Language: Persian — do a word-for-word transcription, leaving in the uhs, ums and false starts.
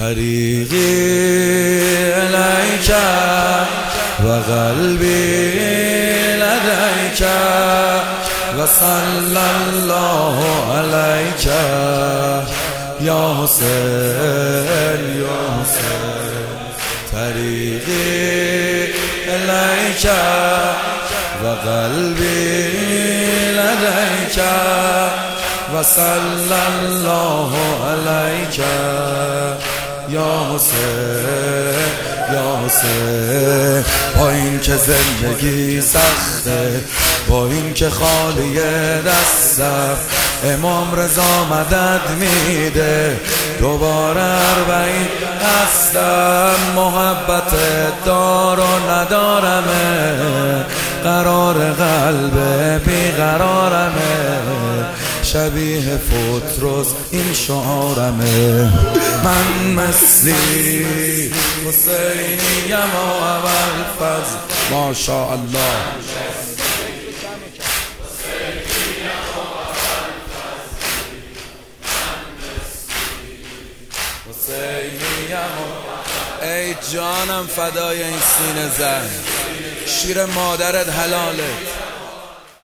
طریقی الیک و قلبی لدیک و صلی الله علیک یا حسین یا حسین. طریقی الیک و قلبی لدیک و صلی الله علیک یا حسین یا حسین. با این که زندگی سخته، با این که خالی دستم، امام رضا مدد میده، دوباره اربعین هستم. محبت دار و ندارمه، قرار قلب بیقرارمه، شبیه فوتروس این شعارمه. من مثلی حسینیم و ابوالفضل. ماشاءالله. ای جانم فدای این سینه زن، شیر مادرت حلاله.